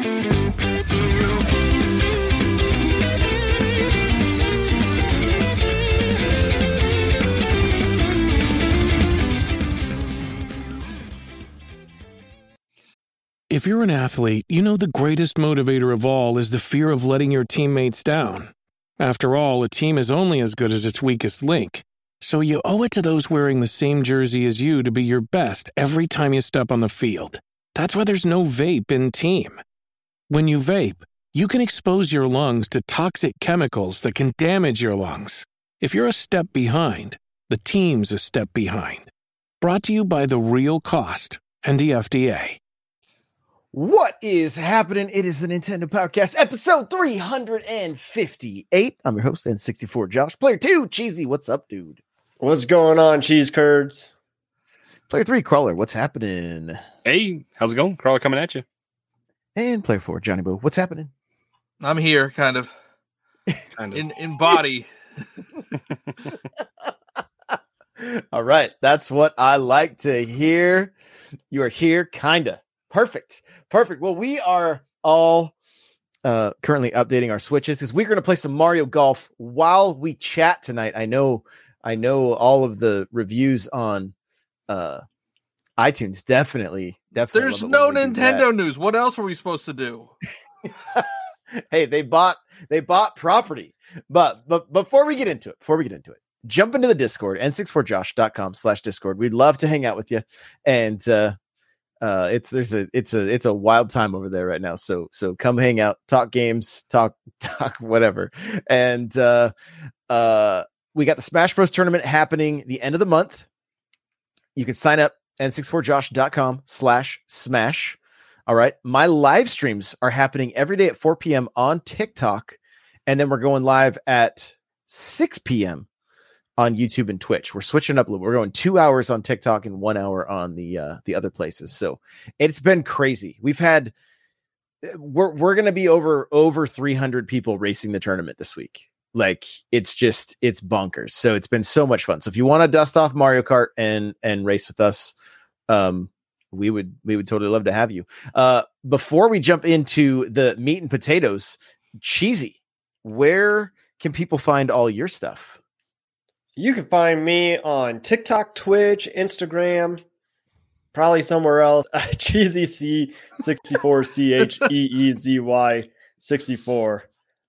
If you're an athlete, you know the greatest motivator of all is the fear of letting your teammates down. After all, a team is only as good as its weakest link. So you owe it to those wearing the same jersey as you to be your best every time you step on the field. That's why there's no vape in team. When you vape, you can expose your lungs to toxic chemicals that can damage your lungs. If you're a step behind, the team's a step behind. Brought to you by The Real Cost and the FDA. What is happening? It is the Nintendo Podcast, episode 358. I'm your host, N64 Josh. Player 2, Cheesy. What's up, dude? What's going on, cheese curds? Player 3, Crawler. What's happening? Hey, how's it going? Crawler coming at you. And Player 4, Johnny Boo. What's happening? I'm here, kind of. In body. All right. That's what I like to hear. You are here, kinda. Perfect. Well, we are all currently updating our Switches because we're going to play some Mario Golf while we chat tonight. I know all of the reviews on iTunes. Definitely. There's no Nintendo news. What else are we supposed to do? Hey, they bought property. But before we get into it, jump into the Discord, n64josh.com/Discord. We'd love to hang out with you. And it's a wild time over there right now. So come hang out, talk games, talk whatever. And we got the Smash Bros tournament happening the end of the month. You can sign up n64josh.com/smash. All right. My live streams are happening every day at 4 p.m. on TikTok. And then we're going live at 6 p.m. on YouTube and Twitch. We're switching up a little. We're going 2 hours on TikTok and 1 hour on the other places. So it's been crazy. We're going to be over 300 people racing the tournament this week. Like it's bonkers. So it's been so much fun. So if you want to dust off Mario Kart and race with us, we would totally love to have you. Before we jump into the meat and potatoes, Cheesy, where can people find all your stuff? You can find me on TikTok, Twitch, Instagram, probably somewhere else. Cheesy C64 CHEEZY 64.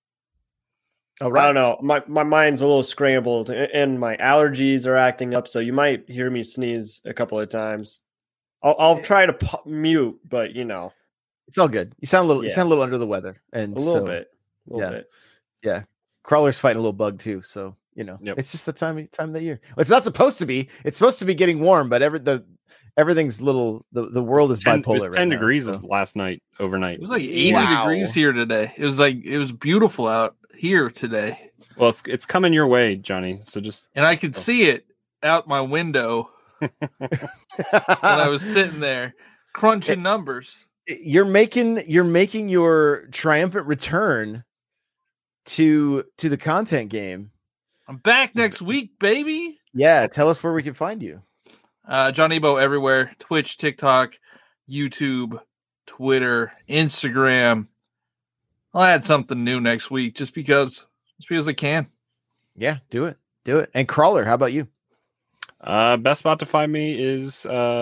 All right. I don't know. My mind's a little scrambled and my allergies are acting up, so you might hear me sneeze a couple of times. I'll try to mute, but it's all good. You sound a little under the weather, and a little bit. Yeah. Crawler's fighting a little bug too, so Yep. It's just the time of the year. Well, it's not supposed to be. It's supposed to be getting warm, but everything's little. The world is bipolar. It was 10 degrees last night, overnight. It was like 80 degrees here today. It was beautiful out here today. Well, it's coming your way, Johnny. So and I could see it out my window when I was sitting there crunching numbers. You're making your triumphant return to the content game. I'm back next week, baby. Yeah, tell us where we can find you. Johnny Bo everywhere. Twitch, TikTok, YouTube, Twitter, Instagram. I'll add something new next week just because I can. Yeah, do it. And Crawler, how about you? Best spot to find me is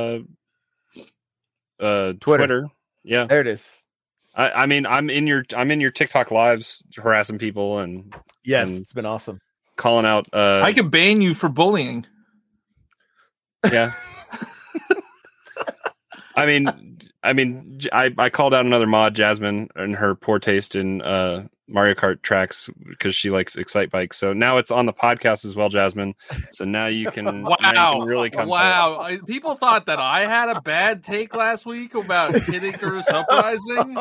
Twitter. Yeah. There it is. I mean, I'm in your TikTok lives harassing people and it's been awesome. Calling out. I could ban you for bullying. Yeah. I called out another mod, Jasmine, and her poor taste in Mario Kart tracks because she likes Excite Bike. So now it's on the podcast as well, Jasmine. So now you can, really come. Wow. People thought that I had a bad take last week about Kid Icarus Uprising.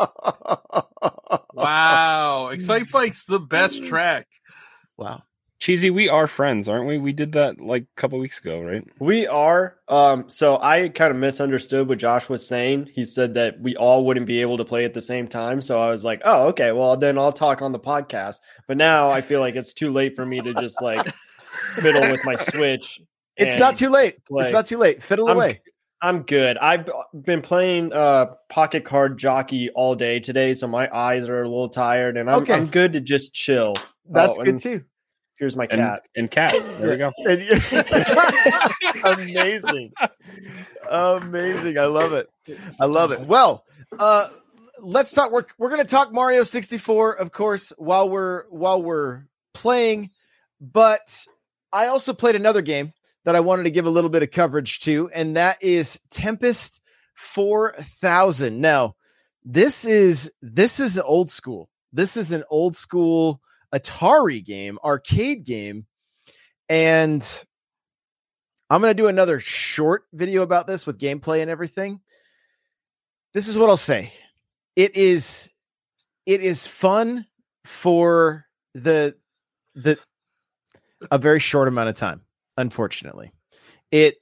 Wow. Excite Bike's the best track. Wow. Cheesy, we are friends, aren't we? We did that like a couple weeks ago, right? We are. So I kind of misunderstood what Josh was saying. He said that we all wouldn't be able to play at the same time. So I was like, oh, okay, well, then I'll talk on the podcast. But now I feel like it's too late for me to just like fiddle with my Switch. It's not too late. Play. It's not too late. Fiddle away. I'm good. I've been playing Pocket Card Jockey all day today, so my eyes are a little tired, and I'm good to just chill. That's good too. Here's my cat. And cat. There we go. Amazing. Amazing. I love it. Well, let's talk. We're going to talk Mario 64, of course, while we're playing. But I also played another game that I wanted to give a little bit of coverage to, and that is Tempest 4000. Now, this is old school. This is an old school Atari game, arcade game, and I'm going to do another short video about this with gameplay and everything. This is what I'll say. It is fun for a very short amount of time. Unfortunately, it's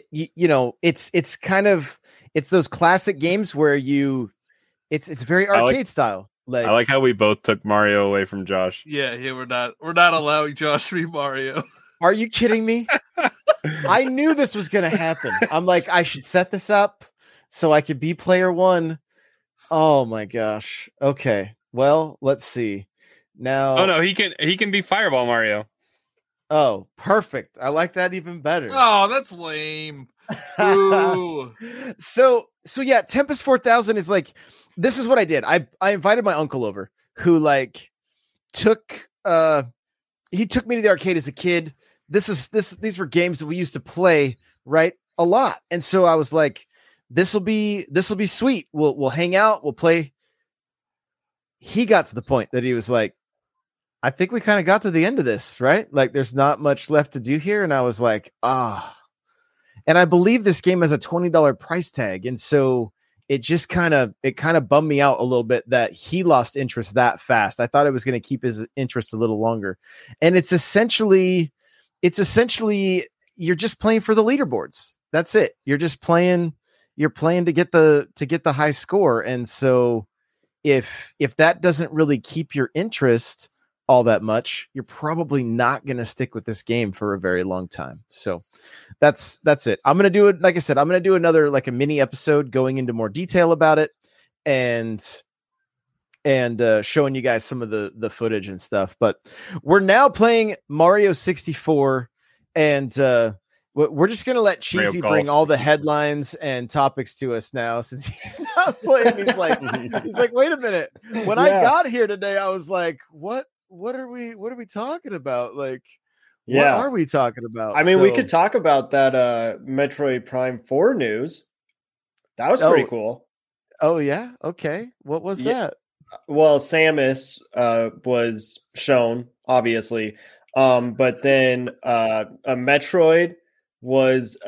those classic games where it's very arcade style. I like how we both took Mario away from Josh. Yeah, we're not allowing Josh to be Mario. Are you kidding me? I knew this was going to happen. I'm like, I should set this up so I could be player one. Oh my gosh. Okay. Well, let's see. Now. Oh no, he can be Fireball Mario. Oh, perfect. I like that even better. Oh, that's lame. Ooh. So yeah, Tempest 4000 is like, this is what I did. I invited my uncle over who took me to the arcade as a kid. These were games that we used to play, right? A lot. And so I was like, this will be sweet. We'll hang out, we'll play. He got to the point that he was like, I think we kind of got to the end of this, right? Like there's not much left to do here. And I was like, and I believe this game has a $20 price tag. And so it just kind of bummed me out a little bit that he lost interest that fast. I thought it was going to keep his interest a little longer. And it's essentially you're just playing for the leaderboards. That's it. You're playing to get the high score. And so if that doesn't really keep your interest all that much, you're probably not going to stick with this game for a very long time. So that's it. I'm going to do it. Like I said, I'm going to do another, like a mini episode going into more detail about it and showing you guys some of the footage and stuff, but we're now playing Mario 64 and, we're just going to let Cheesy bring all the headlines and topics to us now, since he's not playing. He's like, wait a minute. When I got here today, I was like, what are we talking about? Like, what are we talking about? I mean, we could talk about that Metroid Prime 4 news. That was pretty cool. Oh yeah. Okay. What was that? Well, Samus was shown, obviously. But then a Metroid was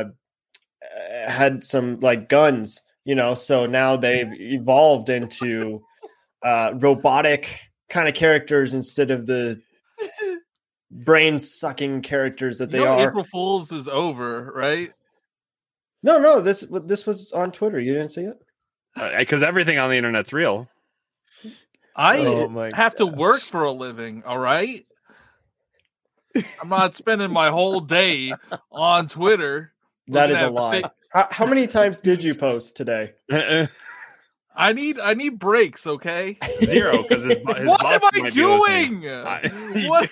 had some like guns, so now they've evolved into robotic kind of characters instead of the brain sucking characters that they are. April Fool's is over, right? No, this was on Twitter. You didn't see it? Because everything on the internet's real. I have to work for a living, all right? I'm not spending my whole day on Twitter. That is a lie. How many times did you post today? I need breaks, okay? 0, because his what boss am I might doing? What?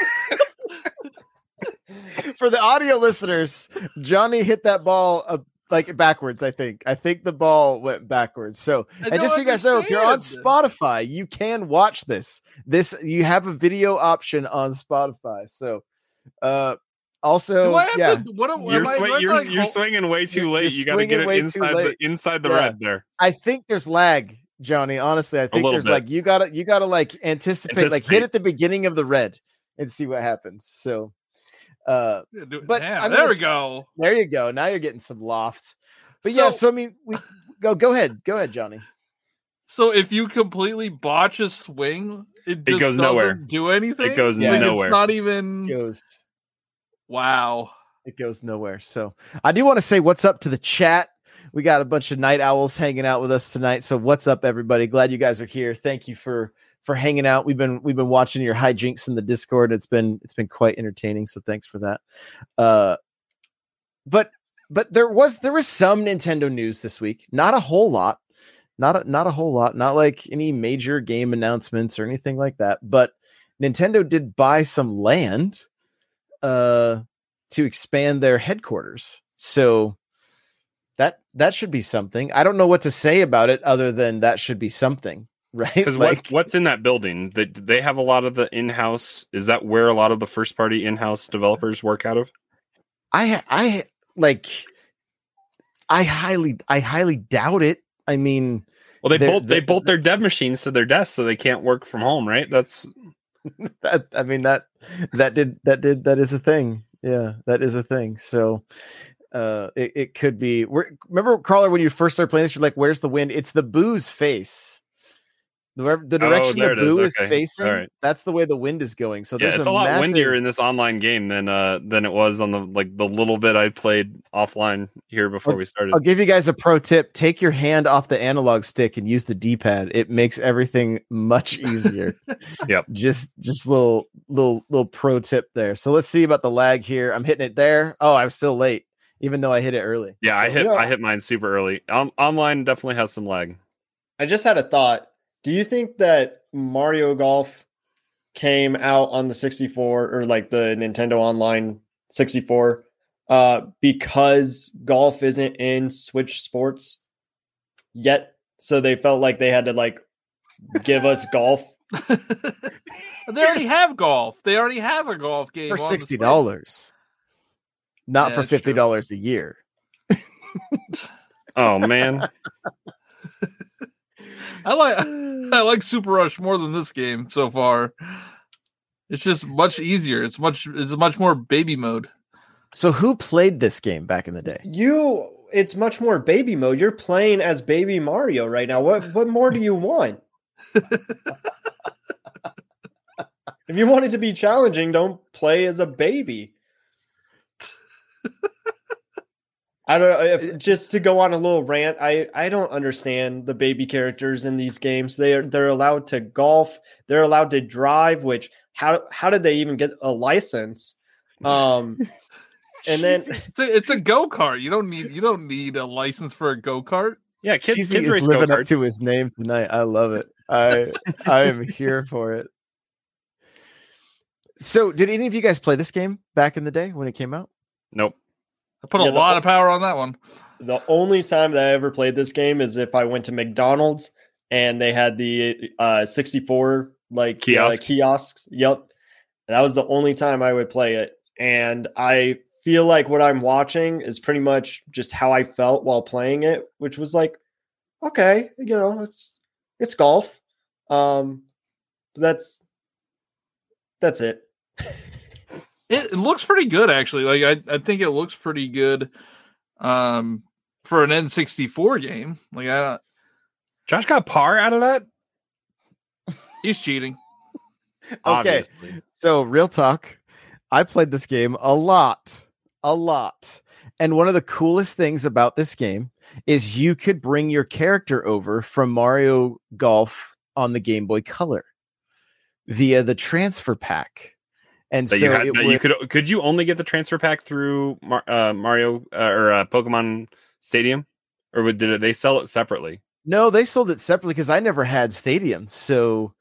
For the audio listeners, Johnny hit that ball like backwards. I think the ball went backwards. So, and just so you guys know, if you're on Spotify, you can watch this. You have a video option on Spotify. So, also, you're swinging way too late. You got to get it inside the red there. I think there's lag, Johnny. Honestly, I think there's like you gotta like anticipate, like hit at the beginning of the red and see what happens. So. But there we go. There you go. Now you're getting some loft. But so I mean, we go ahead, Johnny. So if you completely botch a swing, it just goes doesn't nowhere. Do anything. It goes nowhere. It's not even. Wow. It goes nowhere. So I do want to say what's up to the chat. We got a bunch of night owls hanging out with us tonight. So what's up, everybody? Glad you guys are here. Thank you for hanging out. We've been watching your hijinks in the Discord. It's been quite entertaining. So thanks for that. But but there was some Nintendo news this week. Not a whole lot. Not a whole lot. Not like any major game announcements or anything like that. But Nintendo did buy some land to expand their headquarters. So that should be something. I don't know what to say about it other than that should be something, right? Because what's in that building? They have a lot of the in-house. Is that where a lot of the first-party in-house developers work out of? I highly doubt it. I mean, well, they bolt their dev machines to their desks so they can't work from home, right? That's that. I mean that is a thing. Yeah, that is a thing. So. It could be. Remember, Crawler, when you first started playing this, you're like, "Where's the wind?" It's the Boo's face. The direction the Boo is facing. Right. That's the way the wind is going. So there's it's a lot windier in this online game than it was on the little bit I played offline here before we started. I'll give you guys a pro tip: take your hand off the analog stick and use the D-pad. It makes everything much easier. Yep. Just little pro tip there. So let's see about the lag here. I'm hitting it there. Oh, I'm still late. Even though I hit it early. Yeah, I hit mine super early. Online definitely has some lag. I just had a thought. Do you think that Mario Golf came out on the 64 or like the Nintendo Online 64 because golf isn't in Switch Sports yet? So they felt like they had to like give us golf. They already have golf. They already have a golf game for $60. Not for $50 a year. Oh man. I like Super Rush more than this game so far. It's just much easier. It's much more baby mode. So who played this game back in the day? It's much more baby mode. You're playing as baby Mario right now. What more do you want? If you want it to be challenging, don't play as a baby. I don't know. Just to go on a little rant, I don't understand the baby characters in these games. They're allowed to golf. They're allowed to drive. Which how did they even get a license? And then it's a go-kart. You don't need a license for a go-kart. Yeah, kids is race living go-karts. up to his name tonight. I love it. I am here for it. So, did any of you guys play this game back in the day when it came out? Nope. I put a lot of power on that one. The only time that I ever played this game is if I went to McDonald's and they had the 64 kiosks. Yep. That was the only time I would play it. And I feel like what I'm watching is pretty much just how I felt while playing it, which was like, okay, it's golf. That's it. It looks pretty good, actually. Like I think it looks pretty good for an N64 game. Like Josh got par out of that? He's cheating. Okay. Obviously. So real talk. I played this game a lot. And one of the coolest things about this game is you could bring your character over from Mario Golf on the Game Boy Color via the transfer pack. And could you only get the transfer pack through Mario or Pokemon Stadium, or did they sell it separately? No, they sold it separately because I never had Stadium. So,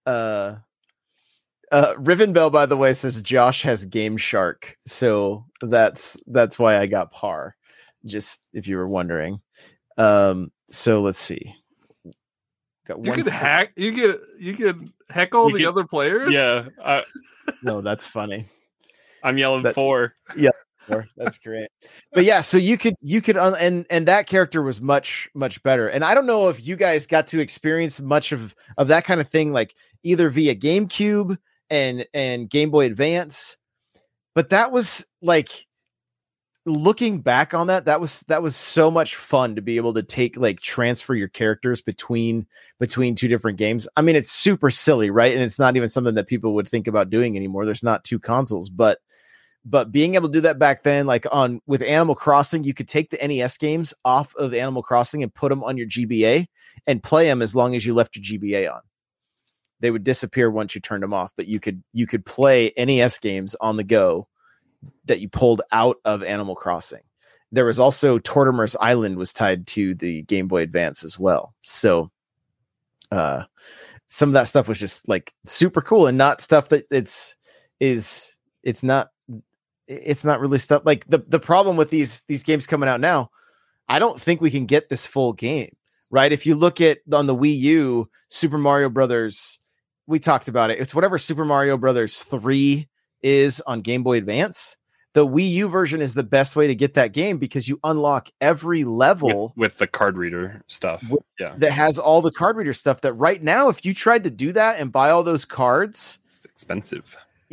Rivenbell, by the way, says Josh has Game Shark, so that's why I got par. Just if you were wondering. So let's see. You could heckle the other players. Yeah. No, that's funny. I'm yelling 4. Yeah, 4. That's great. But yeah, so you could and that character was much better. And I don't know if you guys got to experience much of that kind of thing, like either via GameCube and Game Boy Advance. But that was like, looking back on that was so much fun to be able to transfer your characters between two different games. I mean, it's super silly, right? And it's not even something that people would think about doing anymore. There's not 2 consoles, but being able to do that back then, like with Animal Crossing, you could take the NES games off of Animal Crossing and put them on your GBA and play them as long as you left your GBA on. They would disappear once you turned them off, but you could play NES games on the go that you pulled out of Animal Crossing. there was also Tortimer's Island was tied to the Game Boy Advance as well. So some of that stuff was just like super cool and not stuff that it's not really stuff like the problem with these games coming out now. I don't think we can get this full game, right? If you look at on the Wii U, Super Mario Brothers, we talked about it. It's whatever Super Mario Brothers 3 is on Game Boy Advance. The Wii U version is the best way to get that game because you unlock every level with the card reader stuff. That has all the card reader stuff that right now, if you tried to do that and buy all those cards, it's expensive.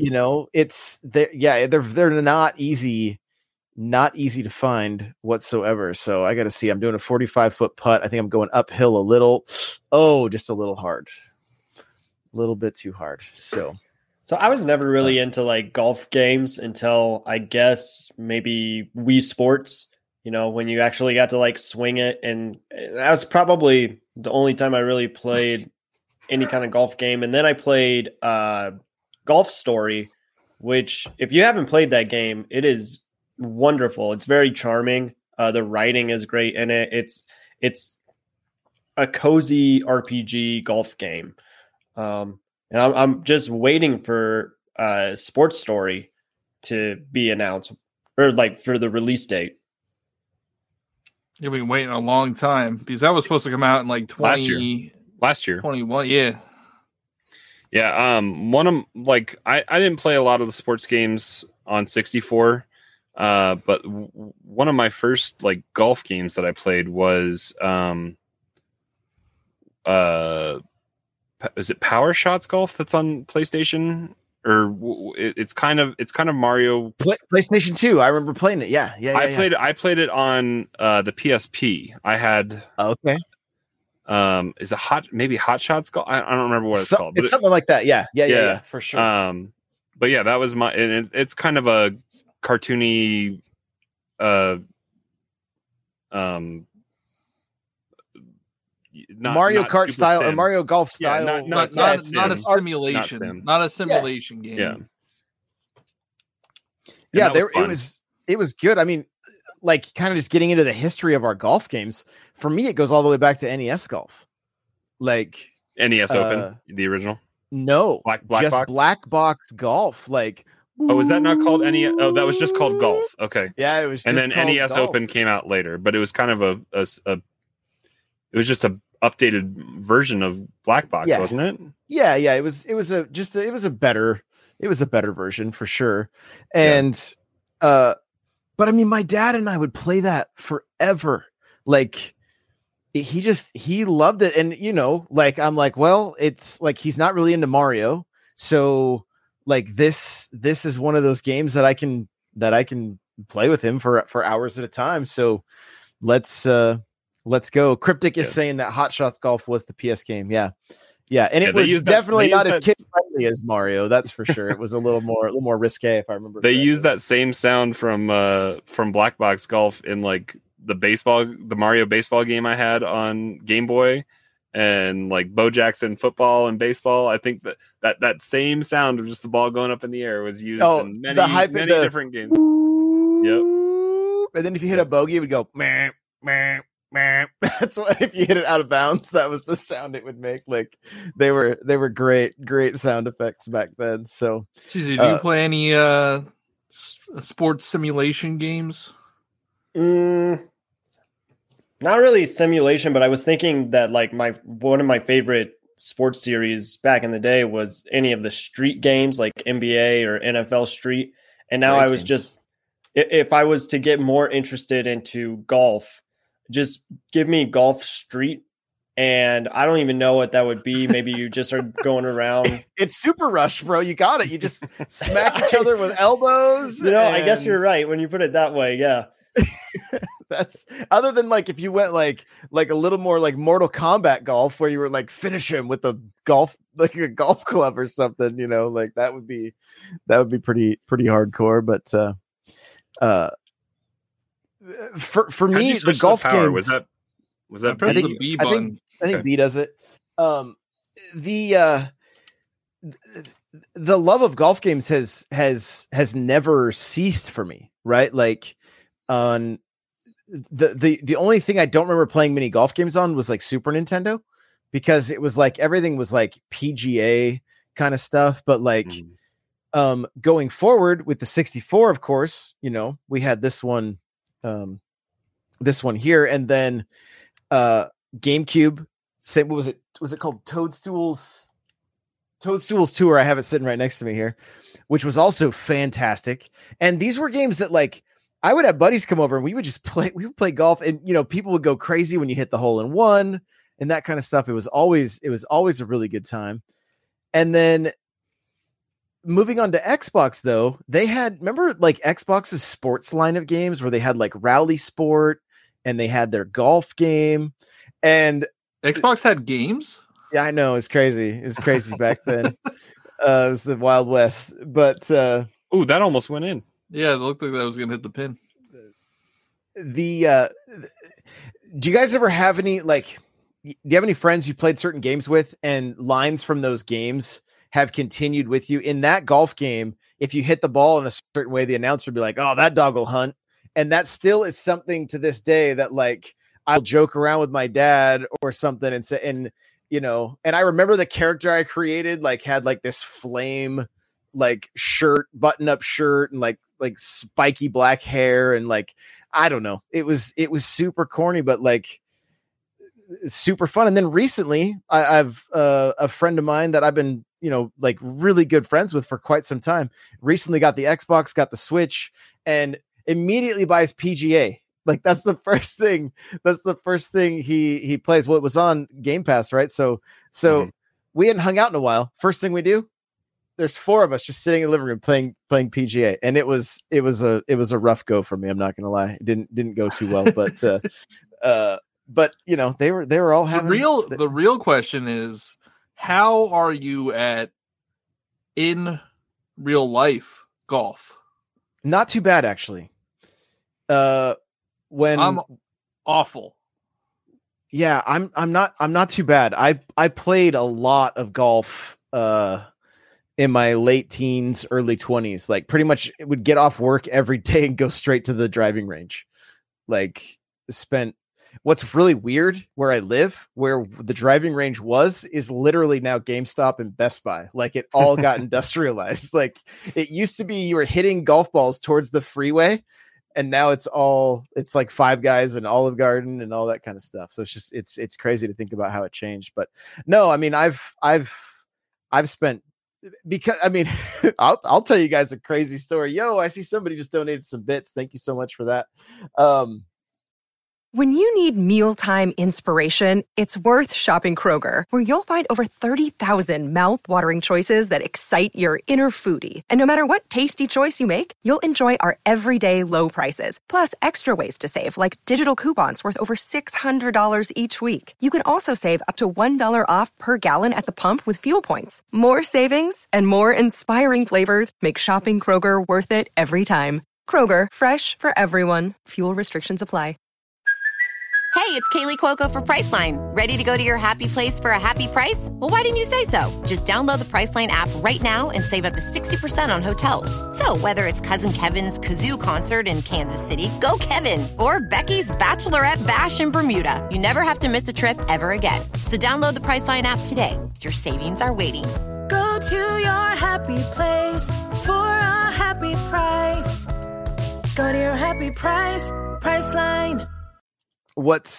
They're not easy to find whatsoever. So I got to see, I'm doing a 45-foot putt. I think I'm going uphill a little. Oh, just a little hard. A little bit too hard. So I was never really into like golf games until I guess maybe Wii Sports, when you actually got to like swing it. And that was probably the only time I really played any kind of golf game. And then I played Golf Story, which if you haven't played that game, it is wonderful. It's very charming. The writing is great in it. It's a cozy RPG golf game. And I'm just waiting for Sports Story to be announced or like for the release date. You've been waiting a long time because that was supposed to come out in like last year, 21. Yeah. Yeah. One of like, I didn't play a lot of the sports games on 64. But one of my first like golf games that I played was, is it Power Shots Golf that's on PlayStation? Or it's kind of Mario PlayStation 2. I remember playing it. Yeah. I played it on the PSP. I had okay. Is it Hot Shots Golf? I don't remember what it's called. But it's something like that. Yeah, for sure. But yeah, that was it's kind of a cartoony Mario Kart style or Mario Golf style. Not a simulation. Not a simulation game. Yeah, it was good. I mean, like kind of just getting into the history of our golf games. For me, it goes all the way back to NES Golf. Like NES Open, the original? No. Black just Box? Black Box Golf. Like was that not called NES? Oh, that was just called Golf. Okay. Yeah, it was just and then NES Golf. Open came out later, but it was kind of it was just a updated version of Black Box, wasn't it? Yeah. It was a better version for sure. And but I mean, my dad and I would play that forever. Like he loved it. And like I'm like, well, it's like he's not really into Mario. So like this is one of those games that I can play with him for hours at a time. So let's go. Cryptic is saying that Hot Shots Golf was the PS game. Yeah. And it was definitely not as kid friendly as Mario. That's for sure. It was a little more risque, if I remember. They used that same sound from Black Box Golf in like the Mario baseball game I had on Game Boy, and like Bo Jackson football and baseball. I think that same sound of just the ball going up in the air was used in many different games. Yep. And then if you hit a bogey, it would go meh, meh. That's what, if you hit it out of bounds, that was the sound it would make. Like they were great sound effects back then. So do you play any sports simulation games? Not really simulation, but I was thinking that like one of my favorite sports series back in the day was any of the street games like NBA or NFL Street. And now I was just, if I was to get more interested into golf, just give me Golf Street, and I don't even know what that would be. Maybe you just are going around. It's Super Rush, bro. You got it. You just smack each other with elbows. I guess you're right when you put it that way. Yeah. That's other than like if you went like a little more like Mortal Kombat golf where you were like finish him with a golf club or something, like that would be pretty hardcore. But for me, the golf games was that press the B button. I think B does it. The love of golf games has never ceased for me, right? Like on the only thing I don't remember playing mini golf games on was like Super Nintendo, because it was like everything was like PGA kind of stuff. But like going forward with the 64, of course, you know, we had this one here, and then GameCube. Say, what was it? Was it called Toadstools Tour? I have it sitting right next to me here, which was also fantastic. And these were games that like I would have buddies come over and we would just play. We would play golf, and you know, people would go crazy when you hit the hole in one and that kind of stuff. It was always a really good time. And then moving on to Xbox, though, they had, remember like Xbox's sports line of games where they had like Rally Sport and they had their golf game, and Xbox had games. Yeah, I know. It's crazy. It's crazy back then. It was the Wild West. But that almost went in. Yeah, it looked like that was going to hit the pin. Do you guys ever have any, like, do you have any friends you played certain games with and lines from those games have continued with you? In that golf game, if you hit the ball in a certain way, the announcer would be like, "Oh, that dog will hunt." And that still is something to this day that like I'll joke around with my dad or something and say, and you know, and I remember the character I created like had like this flame like shirt, button up shirt, and like spiky black hair, and like I don't know. It was super corny, but like super fun. And then recently I've a friend of mine that I've been, you know, like really good friends with for quite some time, recently got the Xbox, got the Switch, and immediately buys PGA. Like that's the first thing he plays. Well, it was on Game Pass, right? So we hadn't hung out in a while. First thing we do, there's 4 of us just sitting in the living room playing PGA, and it was a rough go for me. I'm not gonna lie, it didn't go too well, but you know, they were all having the real question is, how are you in real life golf? Not too bad, actually. When I'm awful. Yeah, I'm not too bad. I played a lot of golf in my late teens, early 20s. Like pretty much would get off work every day and go straight to the driving range. Like what's really weird where I live, where the driving range is literally now GameStop and Best Buy. Like it all got industrialized. Like it used to be you were hitting golf balls towards the freeway, and now it's like Five Guys and Olive Garden and all that kind of stuff. So it's just, it's crazy to think about how it changed. But no, I mean, I've spent, because I mean, I'll tell you guys a crazy story. Yo, I see somebody just donated some bits. Thank you so much for that. When you need mealtime inspiration, it's worth shopping Kroger, where you'll find over 30,000 mouth-watering choices that excite your inner foodie. And no matter what tasty choice you make, you'll enjoy our everyday low prices, plus extra ways to save, like digital coupons worth over $600 each week. You can also save up to $1 off per gallon at the pump with fuel points. More savings and more inspiring flavors make shopping Kroger worth it every time. Kroger, fresh for everyone. Fuel restrictions apply. Hey, it's Kaylee Cuoco for Priceline. Ready to go to your happy place for a happy price? Well, why didn't you say so? Just download the Priceline app right now and save up to 60% on hotels. So whether it's Cousin Kevin's Kazoo Concert in Kansas City, go Kevin, or Becky's Bachelorette Bash in Bermuda, you never have to miss a trip ever again. So download the Priceline app today. Your savings are waiting. Go to your happy place for a happy price. Go to your happy price, Priceline. What's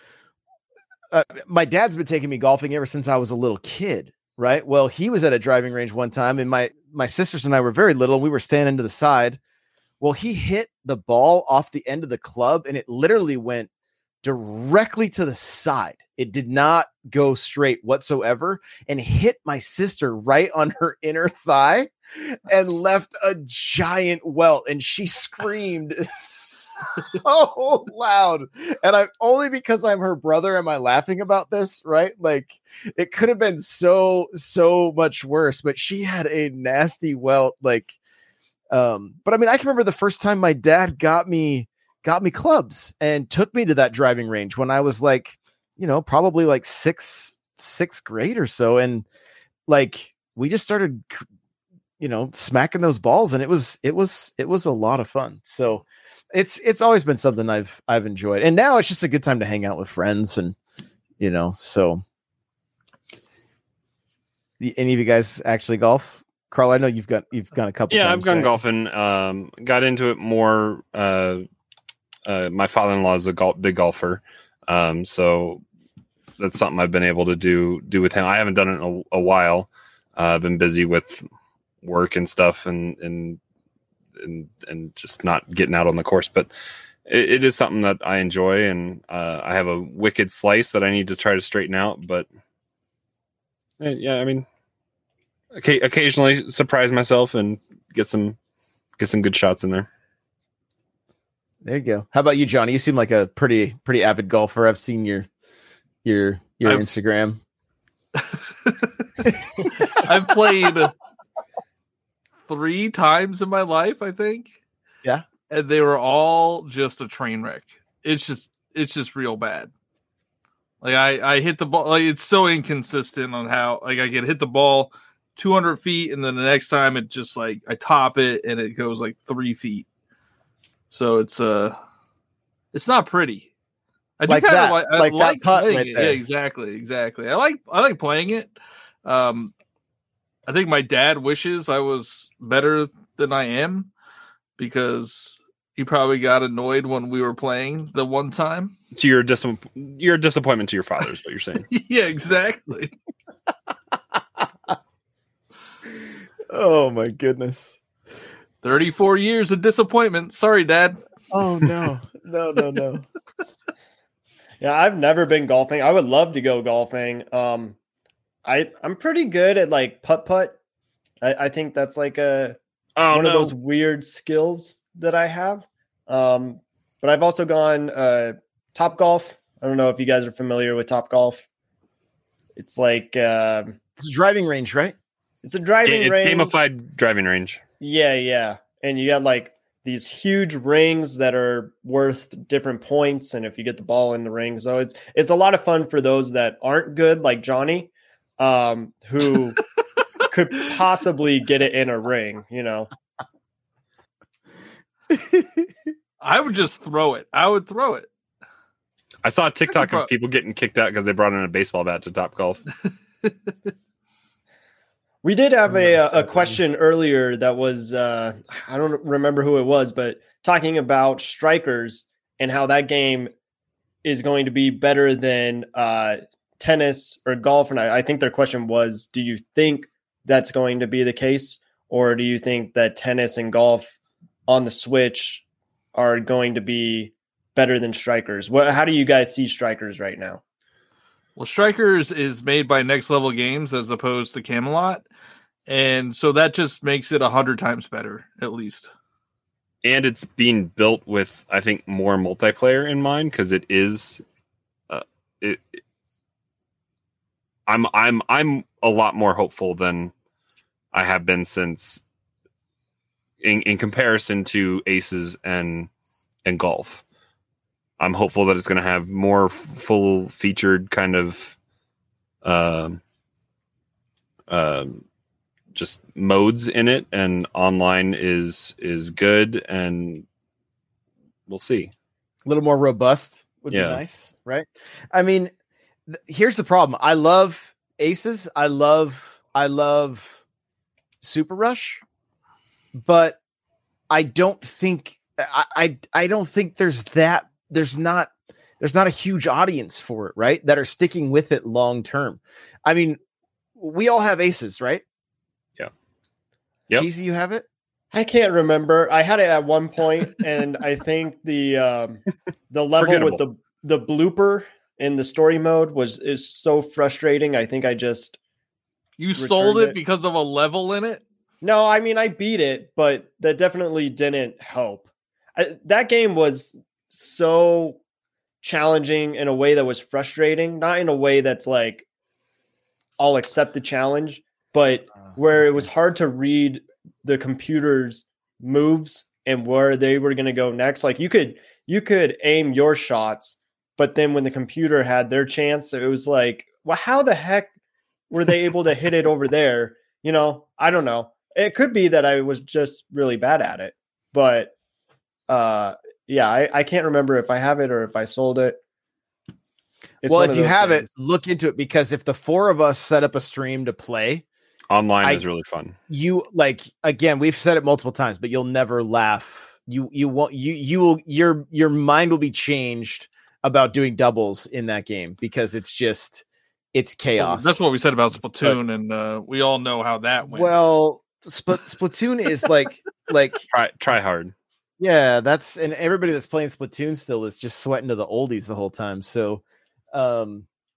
my dad's been taking me golfing ever since I was a little kid, right? Well, he was at a driving range one time, and my sisters and I were very little. We were standing to the side. Well, he hit the ball off the end of the club, and it literally went directly to the side. It did not go straight whatsoever, and hit my sister right on her inner thigh and left a giant welt, and she screamed so loud. And I'm only because I'm her brother am I laughing about this, right? Like it could have been so much worse, but she had a nasty welt. Like but I mean, I can remember the first time my dad got me clubs and took me to that driving range when I was like, you know, probably like sixth grade or so, and like we just started, you know, smacking those balls, and it was a lot of fun. So it's always been something I've enjoyed, and now it's just a good time to hang out with friends, and so. Any of you guys actually golf? Carl, I know you've gone a couple. Yeah, times, I've gone right? golfing. Got into it more. My father-in-law is a big golfer, so that's something I've been able to do with him. I haven't done it in a while. I've been busy with work and stuff, and just not getting out on the course. But it is something that I enjoy, and I have a wicked slice that I need to try to straighten out. But yeah, I mean, occasionally surprise myself and get some good shots in there. There you go. How about you, Johnny? You seem like a pretty avid golfer. I've seen your Instagram. I've played 3 times in my life, I think. Yeah. And they were all just a train wreck. It's just real bad. Like I hit the ball, like it's so inconsistent on how like I can hit the ball 200 feet and then the next time it just like I top it and it goes like 3 feet. So it's not pretty. I do like kind that, of like that putt playing right it. there. Yeah, exactly. I like playing it. I think my dad wishes I was better than I am because he probably got annoyed when we were playing the one time. So you're a disappointment to your father, is what you're saying. Yeah, exactly. Oh my goodness. 34 years of disappointment. Sorry, Dad. Oh no. No. Yeah, I've never been golfing. I would love to go golfing. I'm pretty good at like putt. I think that's like one of those weird skills that I have. But I've also gone Top Golf. I don't know if you guys are familiar with Top Golf. It's like it's a driving range, right? It's a driving range. It's gamified driving range. Yeah. And you got like these huge rings that are worth different points, and if you get the ball in the ring, so it's a lot of fun for those that aren't good, like Johnny, who could possibly get it in a ring. I would just throw it. I would throw it. I saw a TikTok of people getting kicked out because they brought in a baseball bat to Top Golf. We did have a question earlier that was, I don't remember who it was, but talking about strikers and how that game is going to be better than tennis or golf. And I think their question was, do you think that's going to be the case? Or do you think that tennis and golf on the Switch are going to be better than strikers? How do you guys see strikers right now? Well, Strikers is made by Next Level Games as opposed to Camelot. And so that just makes it 100 times better, at least. And it's being built with, I think, more multiplayer in mind because it is. I'm a lot more hopeful than I have been since, in comparison to Aces and golf. I'm hopeful that it's going to have more full featured kind of just modes in it, and online is good, and we'll see. A little more robust would be nice, right? I mean, here's the problem. I love Aces. I love Super Rush, but I don't think I don't think there's not a huge audience for it, right? That are sticking with it long term. I mean, we all have Aces, right? Yeah. Yep. Cheesy, you have it? I can't remember. I had it at one point, and I think the level with the blooper in the story mode is so frustrating. I think I just sold it because of a level in it. No, I mean I beat it, but that definitely didn't help. That game was so challenging in a way that was frustrating, not in a way that's like I'll accept the challenge, but where it was hard to read the computer's moves and where they were going to go next. Like you could aim your shots, but then when the computer had their chance, it was like, well, how the heck were they able to hit it over there? I don't know. It could be that I was just really bad at it, but yeah, I can't remember if I have it or if I sold it. Well, if you have it, look into it, because if the four of us set up a stream to play online is really fun. You like, again, we've said it multiple times, but you'll never laugh. You won't. You will. Your mind will be changed about doing doubles in that game, because it's chaos. That's what we said about Splatoon, and we all know how that went. Well, Splatoon is like try hard. Yeah, and everybody that's playing Splatoon still is just sweating to the oldies the whole time. So, so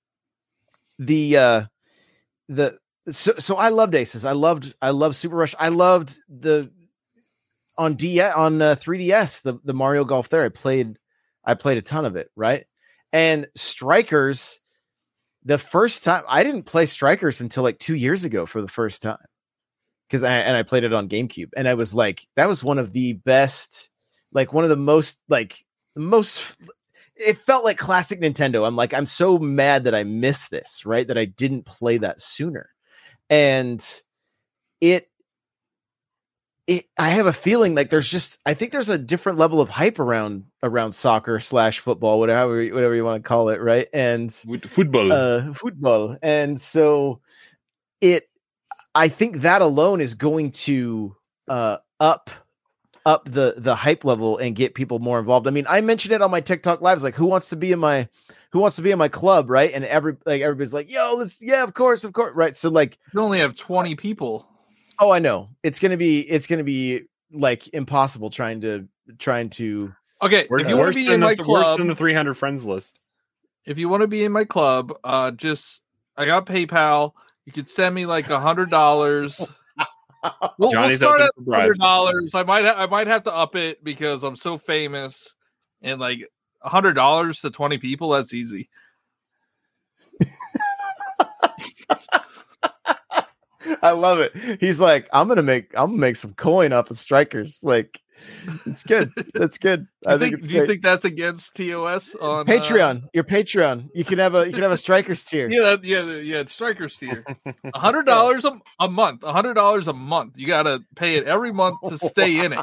I loved Aces. I loved Super Rush. I loved on 3DS the Mario Golf there. I played a ton of it, right? And Strikers, the first time I didn't play Strikers until like 2 years ago for the first time, because I played it on GameCube, and I was like, that was one of the best, like one of the most. It felt like classic Nintendo. I'm like, I'm so mad that I missed this, right? That I didn't play that sooner. And I have a feeling like I think there's a different level of hype around soccer / football, whatever you want to call it. Right. And football. And so I think that alone is going to, up the hype level and get people more involved. I mean, I mentioned it on my TikTok lives, like, who wants to be in my club, right? And everybody's like, yo, of course, right? So like, you only have 20 people. Oh, I know. It's gonna be like impossible trying to. Okay, if you want to be in my club, worse than the 300 friends list. If you want to be in my club, I got PayPal. You could send me like $100. We'll start at $100. I might have to up it because I'm so famous, and like $100 to 20 people, that's easy. I love it. He's like, I'm gonna make some coin off of Strikers. Like, it's good. That's good. Do you think that's against TOS on Patreon? Your Patreon. You can have a Strikers tier. Yeah. Strikers tier. $100 a month. $100 a month. You gotta pay it every month to stay in it.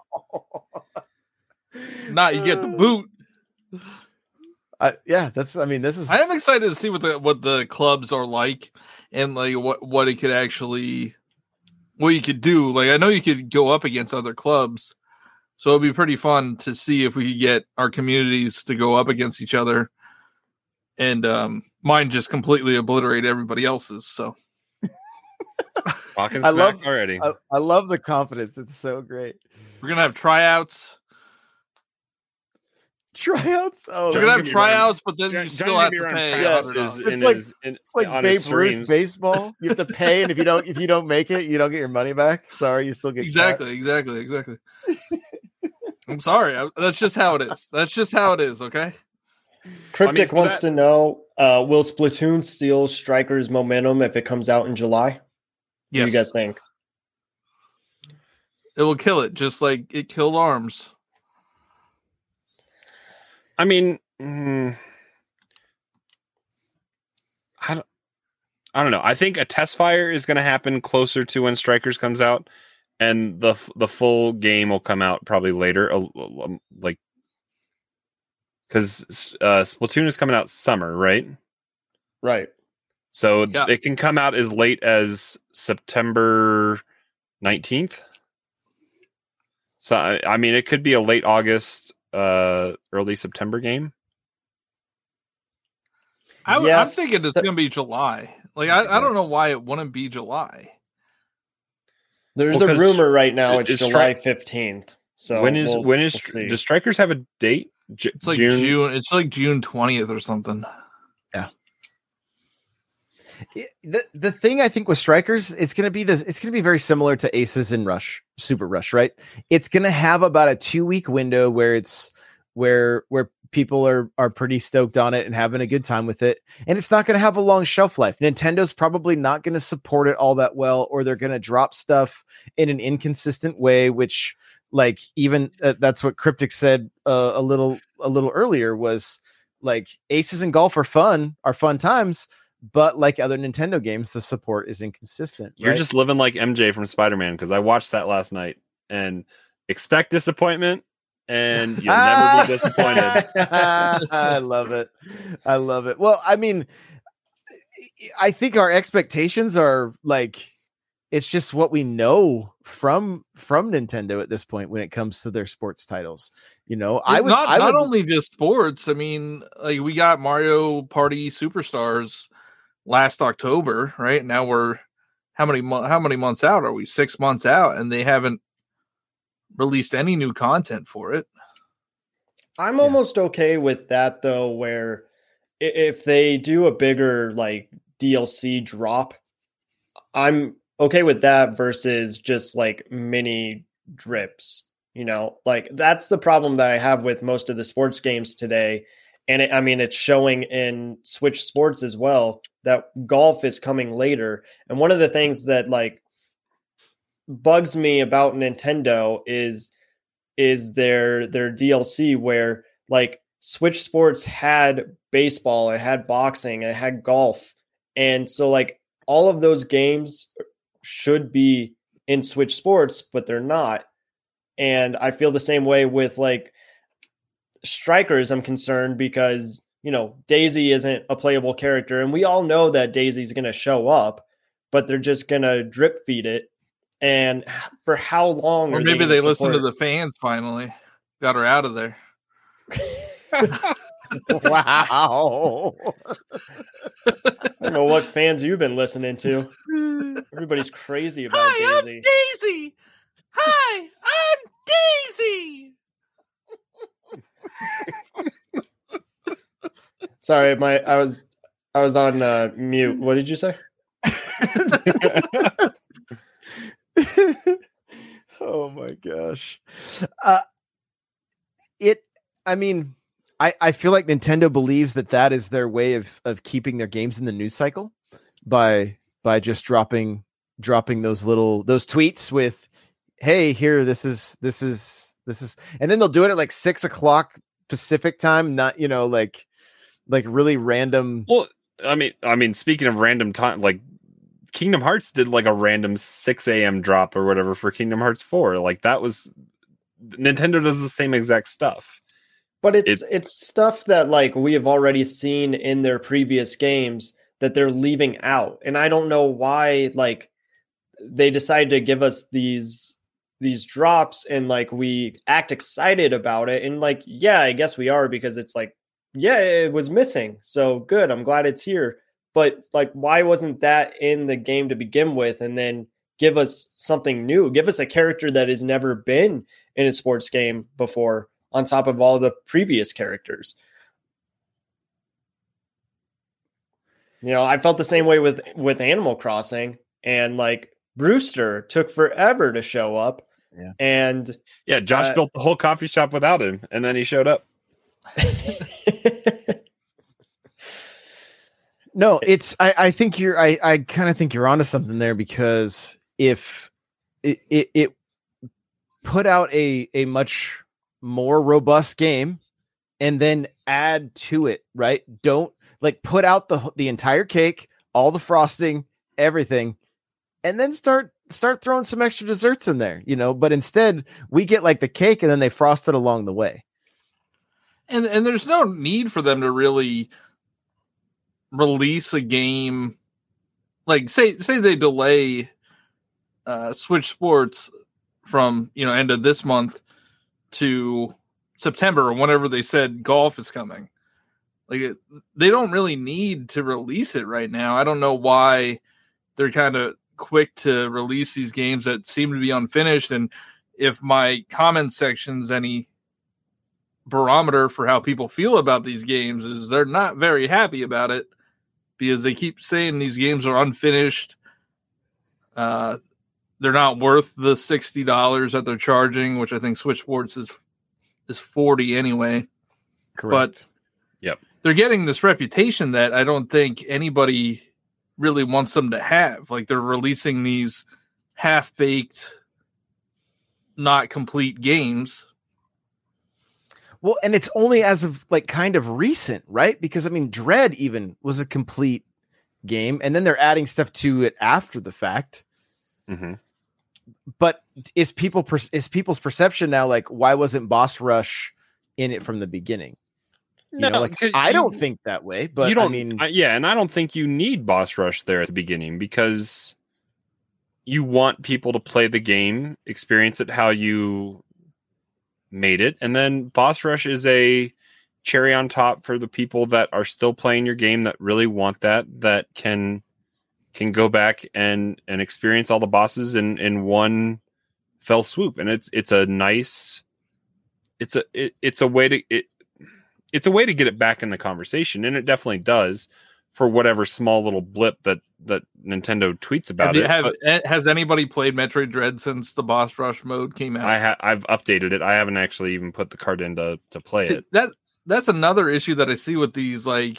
Not you get the boot. This is. I am excited to see what the clubs are like, and like what it could actually, what you could do. Like, I know you could go up against other clubs, so it'd be pretty fun to see if we could get our communities to go up against each other, and mine just completely obliterate everybody else's. So I love already. I love the confidence. It's so great. We're gonna have tryouts. Tryouts? Oh, you're gonna have tryouts, but then you still have to pay. It's like Babe Ruth baseball. You have to pay, and if you don't make it, you don't get your money back. Sorry, you still get exactly. I'm sorry. That's just how it is. Okay. Cryptic wants to know: will Splatoon steal Strikers' momentum if it comes out in July? Yes. What do you guys think? It will kill it, just like it killed ARMS. I mean, I don't know. I think a test fire is going to happen closer to when Strikers comes out, and the full game will come out probably later. Like, because Splatoon is coming out summer, right? Right. So it can come out as late as September 19th. So I mean, it could be a late August. Early September game. I'm thinking it's gonna be July. Like, I don't know why it wouldn't be July. There's a rumor right now it's July 15th. So when is do Strikers have a date? It's like June. It's like June 20th or something. Yeah. The thing I think with Strikers, it's gonna be very similar to Aces and Super Rush, right? It's gonna have about a 2-week window where people are pretty stoked on it and having a good time with it, and it's not gonna have a long shelf life. Nintendo's probably not gonna support it all that well, or they're gonna drop stuff in an inconsistent way, which, like, even that's what Cryptic said a little earlier, was like, Aces and Golf are fun times. But like other Nintendo games, the support is inconsistent. Right? You're just living like MJ from Spider-Man, because I watched that last night, and expect disappointment, and you'll never be disappointed. I love it. I love it. Well, I mean, I think our expectations are like, it's just what we know from Nintendo at this point when it comes to their sports titles. You know, I would not only just sports. I mean, like we got Mario Party Superstars last October, right? Now we're how many months out are we? 6 months out, and they haven't released any new content for it. I'm almost okay with that though, where if they do a bigger like DLC drop, I'm okay with that versus just like mini drips. You know, like that's the problem that I have with most of the sports games today. And it's showing in Switch Sports as well that golf is coming later. And one of the things that like bugs me about Nintendo is their DLC, where like Switch Sports had baseball, it had boxing, it had golf. And so like all of those games should be in Switch Sports, but they're not. And I feel the same way with like Strikers. I'm concerned because, you know, Daisy isn't a playable character, and we all know that Daisy's going to show up, but they're just going to drip feed it. And for how long? Or maybe they listened to the fans finally, got her out of there. Wow. I don't know what fans you've been listening to. Everybody's crazy about Daisy. I'm Daisy. Hi, I'm Daisy. Sorry, I was on mute. What did you say? Oh my gosh. I feel like Nintendo believes that is their way of keeping their games in the news cycle by just dropping those tweets with, hey, here, this is, and then they'll do it at like 6:00 Pacific time, not, you know, like really random. Well, I mean, speaking of random time, like Kingdom Hearts did like a random 6 a.m. drop or whatever for Kingdom Hearts 4. Like that was, Nintendo does the same exact stuff. But it's stuff that like we have already seen in their previous games that they're leaving out. And I don't know why like they decided to give us these drops and like we act excited about it. And like, yeah, I guess we are, because it's like, yeah, it was missing. So good. I'm glad it's here. But like, why wasn't that in the game to begin with? And then give us something new, give us a character that has never been in a sports game before, on top of all the previous characters. You know, I felt the same way with Animal Crossing, and like Brewster took forever to show up. Yeah. And yeah, Josh built the whole coffee shop without him, and then he showed up. No, it's, I think I kind of think you're onto something there, because if it put out a much more robust game and then add to it, right? Don't like put out the entire cake, all the frosting, everything, and then start throwing some extra desserts in there, you know, but instead we get like the cake and then they frost it along the way. And there's no need for them to really release a game. Like say they delay Switch Sports from, you know, end of this month to September or whenever they said golf is coming. Like they don't really need to release it right now. I don't know why they're kind of quick to release these games that seem to be unfinished. And if my comment section's any barometer for how people feel about these games, is they're not very happy about it, because they keep saying these games are unfinished. They're not worth the $60 that they're charging, which I think Switch Sports is $40 anyway. Correct. But they're getting this reputation that I don't think anybody really wants them to have. Like they're releasing these half-baked, not complete games. Well, and it's only as of like kind of recent, right? Because I mean, Dread even was a complete game, and then they're adding stuff to it after the fact. Mm-hmm. but is people's perception now like, why wasn't Boss Rush in it from the beginning? You know, like I don't think that way, but you don't, I mean, and I don't think you need Boss Rush there at the beginning because you want people to play the game, experience it how you made it, and then Boss Rush is a cherry on top for the people that are still playing your game that really want that can go back and experience all the bosses in one fell swoop. And it's a nice, it's a way to get it back in the conversation. And it definitely does for whatever small little blip that Nintendo tweets about Has anybody played Metroid Dread since the Boss Rush mode came out? I've updated it. I haven't actually even put the card in to play it. That's another issue that I see with these like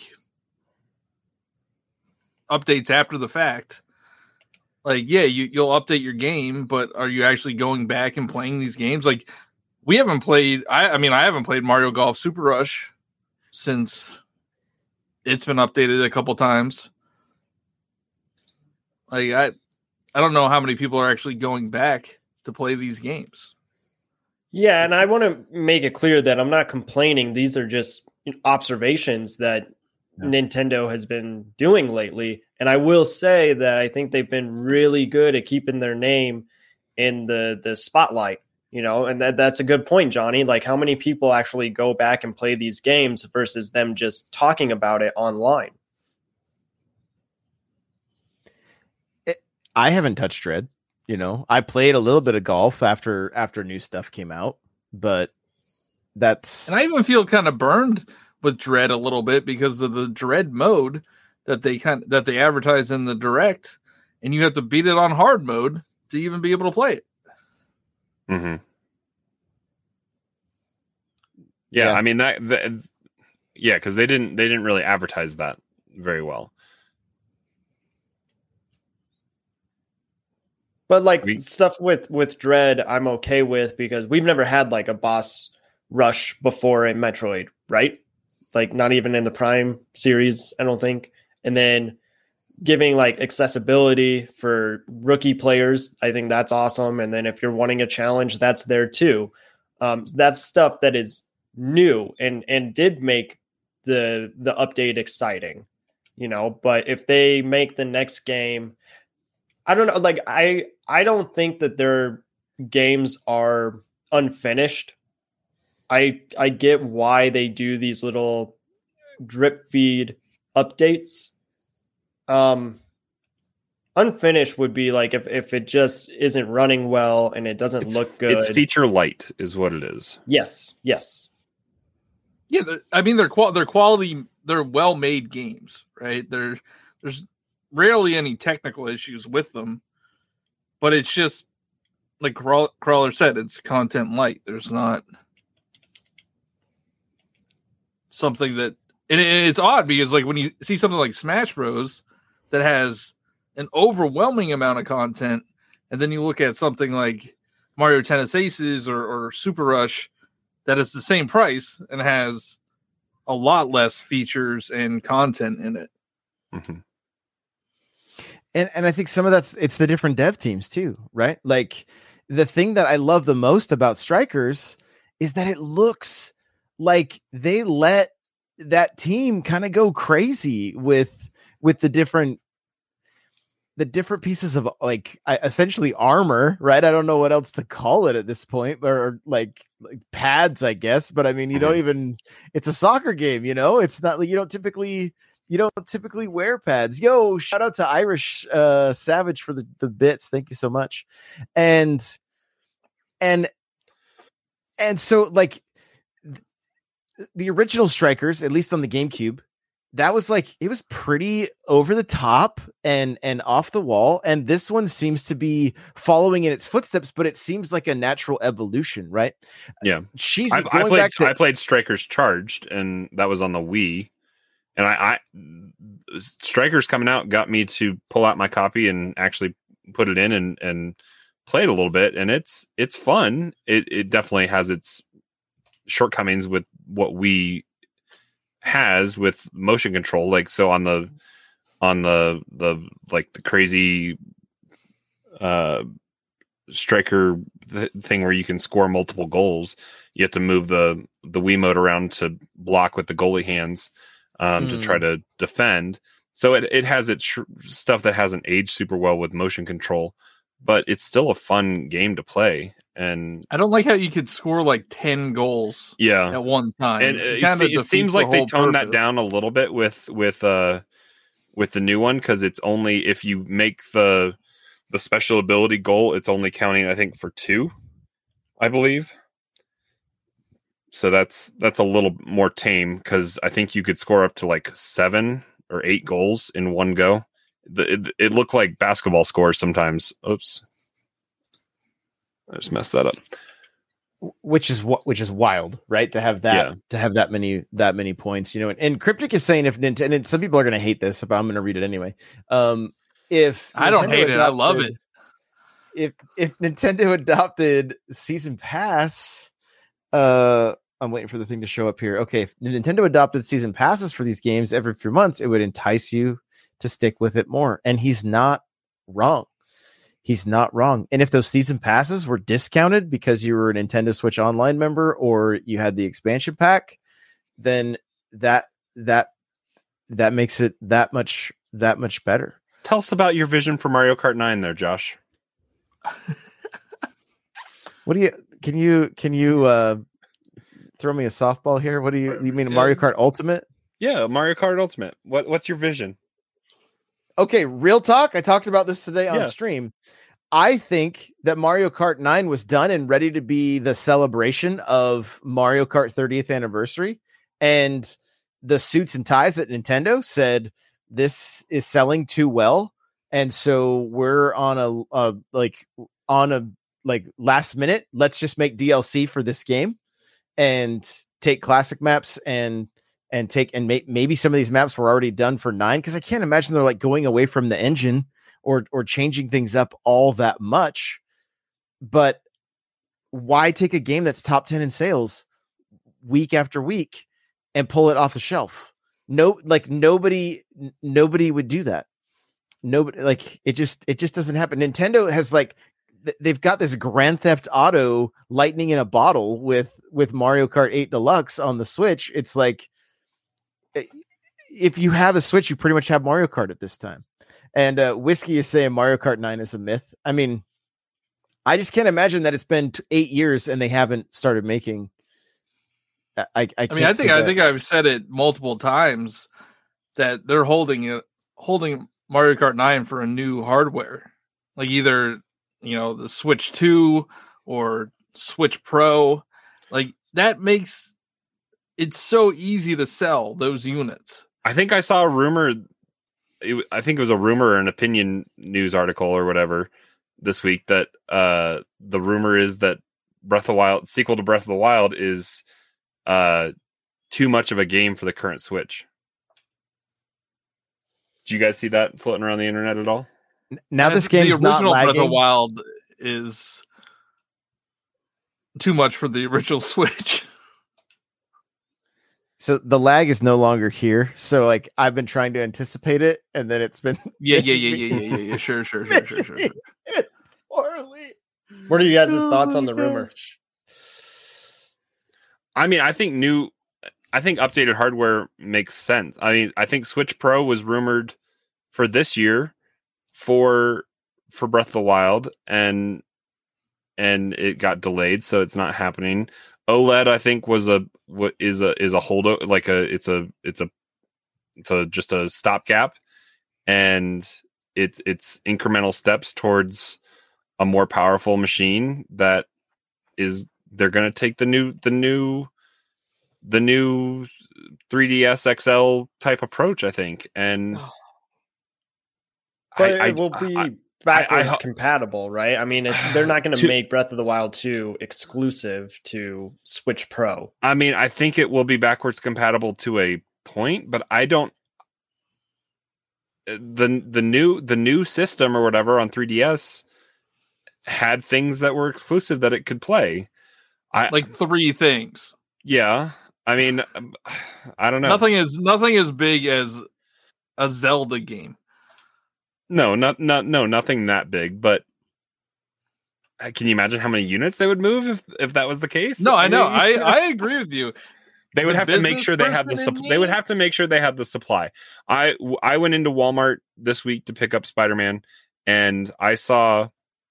updates after the fact. Like, yeah, you'll update your game, but are you actually going back and playing these games? Like, we haven't played. I haven't played Mario Golf Super Rush since it's been updated a couple times. Like, I don't know how many people are actually going back to play these games. Yeah, and I want to make it clear that I'm not complaining. These are just observations that Nintendo has been doing lately. And I will say that I think they've been really good at keeping their name in the spotlight, you know, and that's a good point, Johnny. Like, how many people actually go back and play these games versus them just talking about it online? I haven't touched Dread. You know, I played a little bit of golf after new stuff came out, but that's... And I even feel kind of burned with Dread a little bit because of the Dread mode that they advertise in the Direct, and you have to beat it on hard mode to even be able to play it. Mm-hmm. Yeah, I mean because they didn't really advertise that very well. But like stuff with Dread, I'm okay with because we've never had like a boss rush before in Metroid, right? Like not even in the Prime series, I don't think. And then giving like accessibility for rookie players, I think that's awesome. And then if you're wanting a challenge, that's there too. That's stuff that is new and did make the update exciting, you know. But if they make the next game, I don't know. Like I don't think that their games are unfinished. I get why they do these little drip feed updates. Unfinished would be like if it just isn't running well and it doesn't look good. It's feature light is what it is. Yes. Yeah, I mean they're quality. They're well-made games, right? There's rarely any technical issues with them, but it's just like Crawler said, it's content light. There's not something that, and it's odd because like when you see something like Smash Bros that has an overwhelming amount of content, and then you look at something like Mario Tennis Aces or Super Rush that is the same price and has a lot less features and content in it. Mm-hmm. And I think some of it's the different dev teams too, right? Like the thing that I love the most about Strikers is that it looks like they let that team kind of go crazy with the different pieces of like essentially armor, right? I don't know what else to call it at this point, or like pads, I guess. But I mean, you don't even, it's a soccer game, you know, it's not like you don't typically wear pads. Yo, shout out to Irish Savage for the bits. Thank you so much. And so like the original Strikers, at least on the GameCube, that was like, it was pretty over the top and off the wall. And this one seems to be following in its footsteps, but it seems like a natural evolution, right? Yeah. I played Strikers Charged, and that was on the Wii. And I Strikers coming out got me to pull out my copy and actually put it in and play it a little bit. And it's fun. It definitely has its shortcomings with what Wii has with motion control. Like, so on the like the crazy striker thing where you can score multiple goals. You have to move the Wiimote around to block with the goalie hands to try to defend. So it has its stuff that hasn't aged super well with motion control, but it's still a fun game to play. And I don't like how you could score like 10 goals at one time. And it seems like they toned that down a little bit with the new one, because it's only if you make the special ability goal, it's only counting, I think, for 2, I believe. So that's a little more tame, because I think you could score up to like 7 or 8 goals in one go. It looked like basketball scores sometimes. Oops, I just messed that up. Which is wild, right? To have that many points, and Cryptic is saying if Nintendo, and some people are going to hate this, but I'm going to read it anyway. If I don't hate it, I love it. If Nintendo adopted Season Pass, I'm waiting for the thing to show up here. Okay, if Nintendo adopted Season Passes for these games every few months, it would entice you to stick with it more. And he's not wrong. He's not wrong. And if those Season Passes were discounted because you were a Nintendo Switch Online member or you had the expansion pack, then that makes it that much better. Tell us about your vision for Mario Kart 9 there, Josh. What do you can you throw me a softball here? What do you mean Mario Kart Ultimate? Yeah, Mario Kart Ultimate. What's your vision? Okay, real talk. I talked about this today on stream. I think that Mario Kart 9 was done and ready to be the celebration of Mario Kart 30th anniversary. And the suits and ties at Nintendo said, this is selling too well. And so we're on a last minute, let's just make DLC for this game and take classic maps and maybe some of these maps were already done for 9. Cause I can't imagine they're like going away from the engine or changing things up all that much. But why take a game that's top 10 in sales week after week and pull it off the shelf? Nobody would do that. Nobody, it just doesn't happen. Nintendo has they've got this Grand Theft Auto lightning in a bottle with Mario Kart 8 Deluxe on the Switch. It's like, if you have a Switch, you pretty much have Mario Kart at this time. And Whiskey is saying Mario Kart 9 is a myth. I mean, I just can't imagine that it's been 8 years and they haven't started making. I think I've said it multiple times that they're holding Mario Kart 9 for a new hardware, like either the Switch 2 or Switch Pro. Like that makes it so easy to sell those units. I think I saw a rumor. I think it was a rumor or an opinion news article or whatever this week that the rumor is that sequel to Breath of the Wild is too much of a game for the current Switch. Did you guys see that floating around the internet at all? Now this game is not lagging. Breath of the Wild is too much for the original Switch. So the lag is no longer here. So I've been trying to anticipate it, and then it's been yeah. Sure. Poorly. What are you guys' thoughts on the rumor? I mean, I think updated hardware makes sense. I mean, I think Switch Pro was rumored for this year for Breath of the Wild, and it got delayed, so it's not happening. OLED, I think, is a holdout, it's just a stopgap, and it's incremental steps towards a more powerful machine that is. They're going to take the new 3DS XL type approach, I think, and but it will be backwards compatible, right? I mean, they're not going to make Breath of the Wild 2 exclusive to Switch Pro. I mean, I think it will be backwards compatible to a point, but I don't. The new system or whatever on 3DS had things that were exclusive that it could play. Like 3 things. Yeah, I mean, I don't know. Nothing as big as a Zelda game. No, nothing that big. But Can you imagine how many units they would move if that was the case? No, I know. I agree with you. They would have to make sure they had they would have to make sure they had the supply. I went into Walmart this week to pick up Spider-Man, and I saw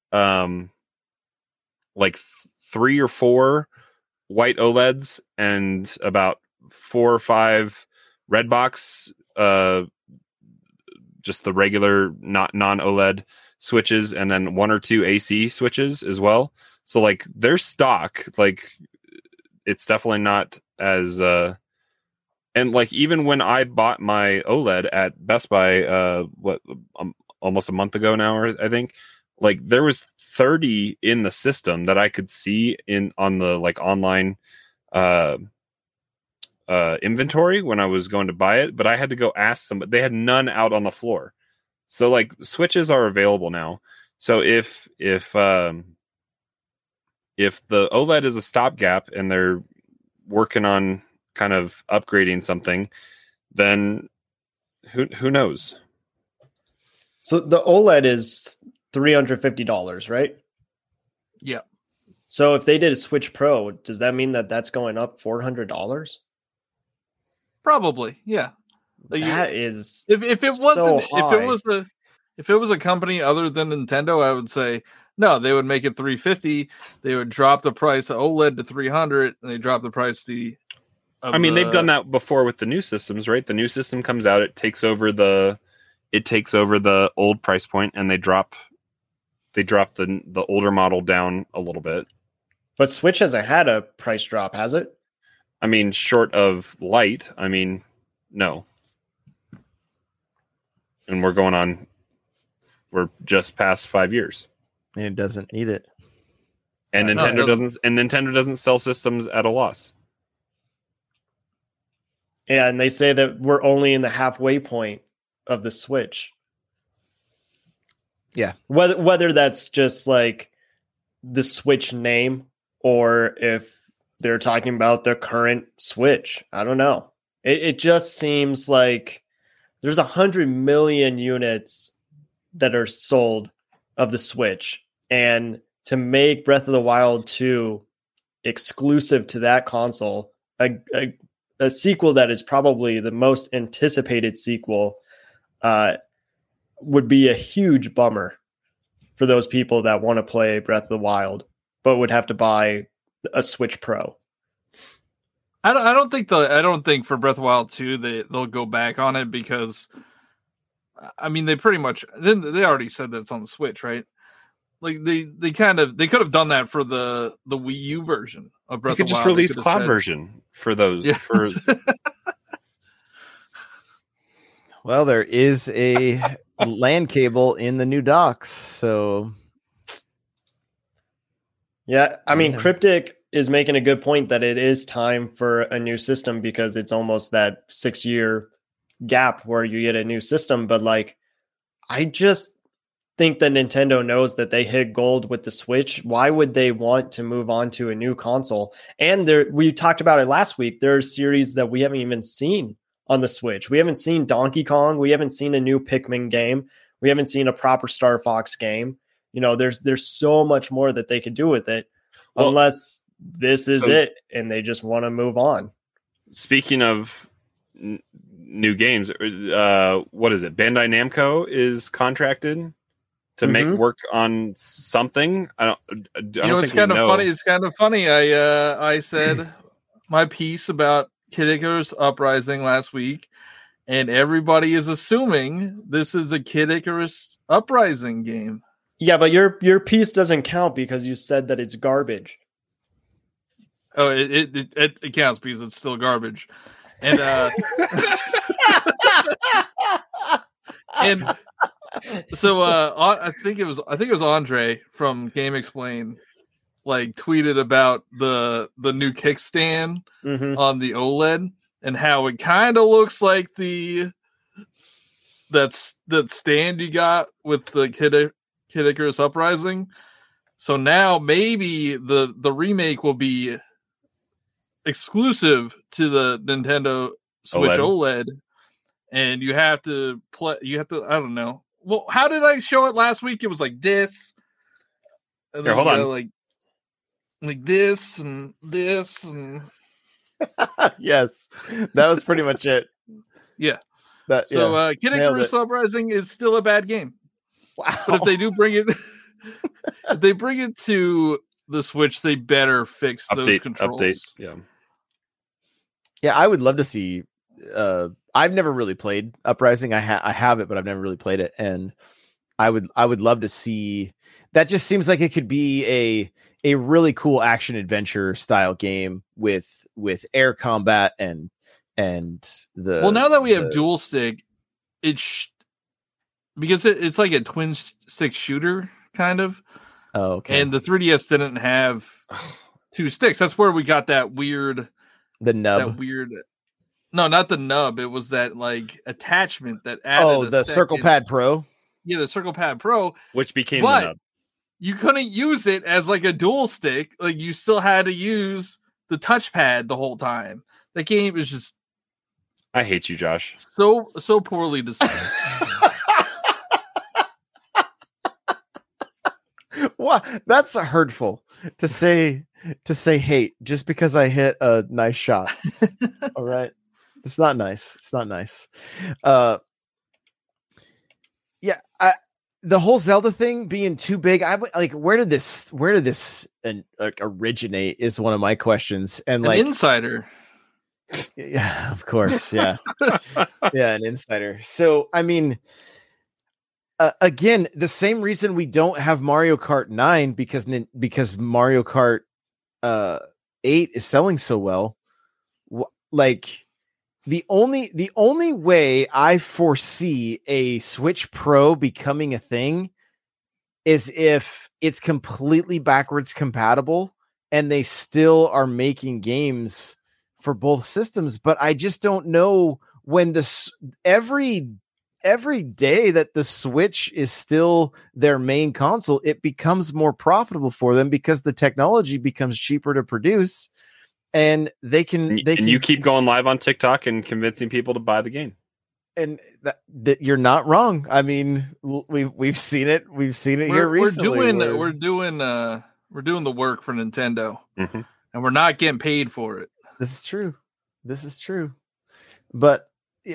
like 3 or 4 white OLEDs and about 4 or 5 red box, just the regular non-OLED switches, and then 1 or 2 AC switches as well. So like their stock, like it's definitely not as and like even when I bought my OLED at Best Buy almost a month ago now, or I think, like there was 30 in the system that I could see on the like online inventory when I was going to buy it, but I had to go ask somebody. They had none out on the floor. So like switches are available now. So if the OLED is a stopgap and they're working on kind of upgrading something, then who knows? So the OLED is $350, right? Yeah. So if they did a Switch Pro, does that mean that that's going up $400? Probably, yeah. Like That is if it wasn't if it was a company other than Nintendo, I would say no, they would make it $350. They would drop the price of OLED to $300, and they drop the price they've done that before with the new systems, right? The new system comes out, it takes over the old price point, and they drop the older model down a little bit. But Switch hasn't had a price drop, has it? I mean, short of Lite, no. And we're just past 5 years. And it doesn't need it. And Nintendo doesn't sell systems at a loss. Yeah, and they say that we're only in the halfway point of the Switch. Yeah. Whether that's just like the Switch name or if they're talking about the current Switch. I don't know. It just seems like there's 100 million units that are sold of the Switch. And to make Breath of the Wild 2 exclusive to that console, a sequel that is probably the most anticipated sequel, would be a huge bummer for those people that want to play Breath of the Wild, but would have to buy a Switch Pro. I don't think for Breath of the Wild 2 they'll go back on it, because they pretty much they already said that it's on the Switch, right? Like they could have done that for the Wii U version of Breath of the Wild. They could just release cloud version for those. Yeah. Well, there is a LAN cable in the new docks, so yeah. Cryptic is making a good point that it is time for a new system, because it's almost that 6-year gap where you get a new system. But like, I just think that Nintendo knows that they hit gold with the Switch. Why would they want to move on to a new console? And we talked about it last week. There are series that we haven't even seen on the Switch. We haven't seen Donkey Kong. We haven't seen a new Pikmin game. We haven't seen a proper Star Fox game. There's so much more that they could do with it, unless this is it and they just want to move on. Speaking of new games, what is it? Bandai Namco is contracted to make work on something. I don't it's kind of funny. It's kind of funny. I said my piece about Kid Icarus Uprising last week, and everybody is assuming this is a Kid Icarus Uprising game. Yeah, but your piece doesn't count because you said that it's garbage. Oh, it counts because it's still garbage. And and so I think it was Andre from Game Explain like tweeted about the new kickstand on the OLED and how it kind of looks like that stand you got with the Kid Icarus Uprising. So now maybe the remake will be exclusive to the Nintendo Switch OLED, and you have to I don't know. Well, how did I show it last week? It was like this, And Here, then hold you on. go like this and this and Yes, that was pretty much it. yeah. That, So yeah. Kid Nailed Icarus it. Uprising is still a bad game. Wow. But if they do bring it if they bring it to the Switch, they better fix those controls. Update. Yeah. Yeah, I would love to see. I've never really played Uprising. I have it, but I've never really played it, and I would love to see. That just seems like it could be a really cool action adventure style game with air combat and the. Well, now that we have dual stick, because it's like a twin stick shooter kind of. Oh, okay. And the 3DS didn't have two sticks. That's where we got that weird. The nub. That weird. No, not the nub. It was that like attachment that added. The Circle Pad Pro. Yeah, the Circle Pad Pro, which became the nub. You couldn't use it as like a dual stick. Like you still had to use the touchpad the whole time. That game is just. I hate you, Josh. So poorly designed. What? That's hurtful to say hate just because I hit a nice shot. All right. It's not nice. It's not nice. Yeah, the whole Zelda thing being too big, I like where did this originate is one of my questions. And an insider. Yeah, of course. Yeah. Yeah, an insider. So, I mean, again, the same reason we don't have Mario Kart 9 because Mario Kart 8 is selling so well. Like the only way I foresee a Switch Pro becoming a thing is if it's completely backwards compatible and they still are making games for both systems. But I just don't know when every day that the Switch is still their main console, it becomes more profitable for them because the technology becomes cheaper to produce, and they can. You keep going live on TikTok and convincing people to buy the game. And that you're not wrong. I mean, we've seen it. We've seen it here recently. We're doing the work for Nintendo, and we're not getting paid for it. This is true. But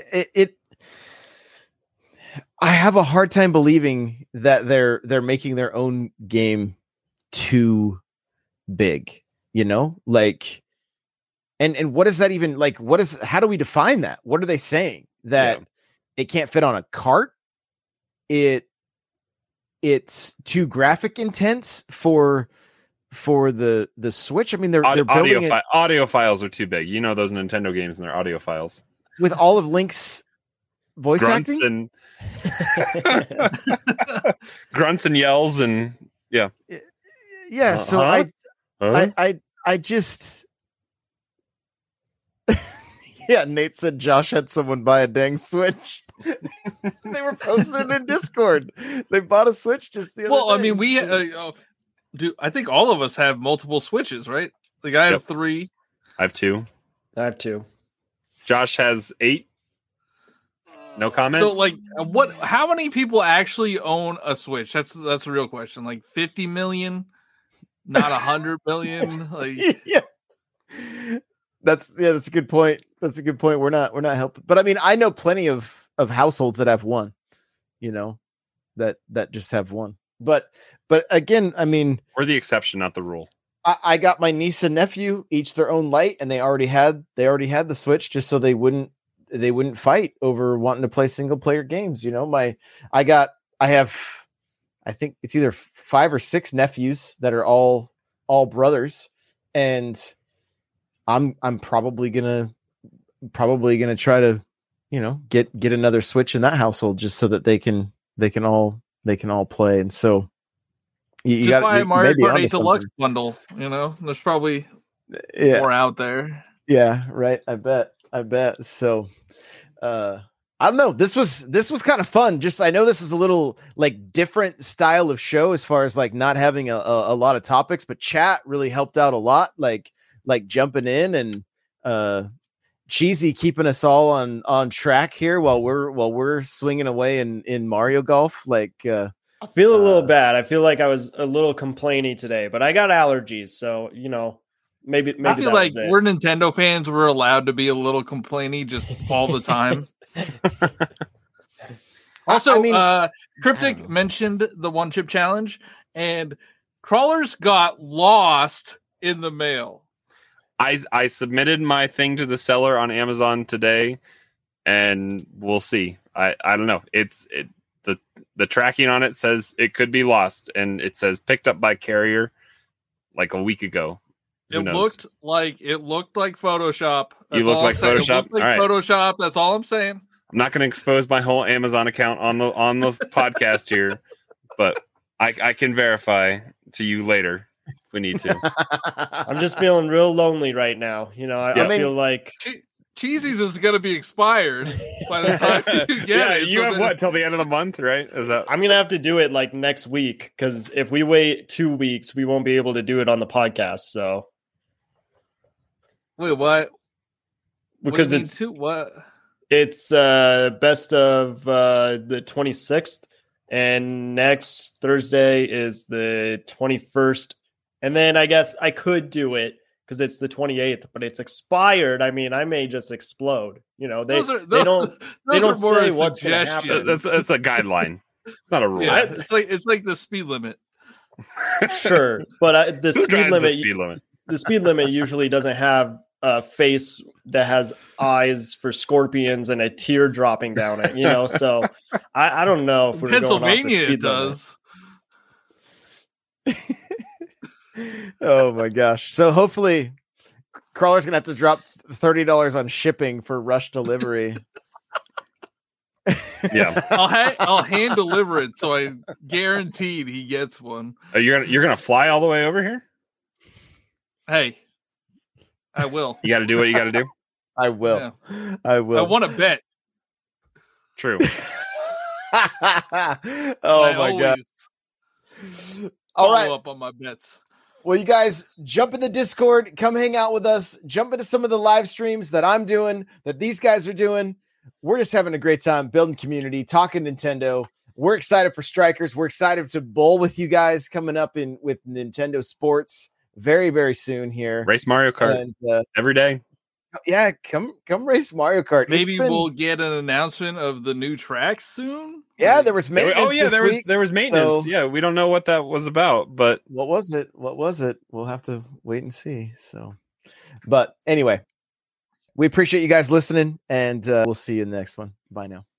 I have a hard time believing that they're making their own game too big, like, and what is that even like? How do we define that? What are they saying? That it can't fit on a cart? It's too graphic intense for the Switch. I mean, they're building audio files are too big. Those Nintendo games and their audio files with all of Link's voice grunts acting and grunts and yells and yeah. So I just yeah. Nate said Josh had someone buy a dang Switch. They were posting it in Discord. They bought a Switch just the other day. I mean, we I think all of us have multiple Switches, right? Like I have 3. I have 2. I have 2. Josh has 8. No comment. So, like, how many people actually own a Switch? That's a real question. Like 50 million, not 100 million. Like, yeah, that's a good point. That's a good point. We're not helping, but I mean, I know plenty of households that have one. That just have one. But again, I mean, we're the exception, not the rule. I got my niece and nephew each their own light, and they already had the Switch just so they wouldn't fight over wanting to play single player games. I have, I think it's either 5 or 6 nephews that are all brothers. And I'm probably gonna try to, get another Switch in that household just so that they can all play. And so you got buy a Mario Kart 8 Deluxe bundle, there's probably more out there. Yeah. Right. I bet. So, I don't know. This was kind of fun. Just, I know this is a little like different style of show as far as like not having a lot of topics, but chat really helped out a lot. Like jumping in and, Cheesy keeping us all on track here while we're swinging away in Mario Golf. Like, I feel a little bad. I feel like I was a little complainy today, but I got allergies, so maybe I feel that like was it. we're Nintendo fans. We're allowed to be a little complainy just all the time. Also, Cryptic mentioned the one chip challenge, and crawlers got lost in the mail. I submitted my thing to the seller on Amazon today, and we'll see. I don't know. The tracking on it says it could be lost, and it says picked up by carrier like a week ago. It looked like Photoshop. You look like Photoshop. It looked like Photoshop. That's all I'm saying. I'm not going to expose my whole Amazon account on the podcast here, but I can verify to you later if we need to. I'm just feeling real lonely right now. I feel like Cheesy's is going to be expired by the time you get it. You have what till the end of the month, right? I'm going to have to do it like next week, because if we wait 2 weeks, we won't be able to do it on the podcast. So wait, what? Because what? It's best of the 26th, and next Thursday is the 21st. And then I guess I could do it because it's the 28th, but it's expired. I mean, I may just explode. They don't say what's going to happen. That's a guideline. It's not a rule. Yeah, it's like the speed limit. Sure, but the speed limit usually doesn't have a face that has eyes for scorpions and a tear dropping down it. So I don't know if we're Pennsylvania going off the speed does. Oh my gosh! So hopefully, Crawler's gonna have to drop $30 on shipping for rush delivery. Yeah, I'll hand deliver it, so I guaranteed he gets one. You're gonna fly all the way over here? Hey, I will. You got to do what you got to do. I will. Yeah. I will. I want to bet. True. Oh my god! All right. Up on my bets. Well, you guys jump in the Discord, come hang out with us, jump into some of the live streams that I'm doing, that these guys are doing. We're just having a great time building community, talking Nintendo. We're excited for Strikers. We're excited to bowl with you guys coming up with Nintendo Sports very, very soon here. Race Mario Kart every day. Yeah, come race Mario Kart. Maybe we'll get an announcement of the new tracks soon. Yeah, there was maintenance. There was maintenance. So, yeah, we don't know what that was about, but what was it? We'll have to wait and see. So, but anyway, we appreciate you guys listening, and we'll see you in the next one. Bye now.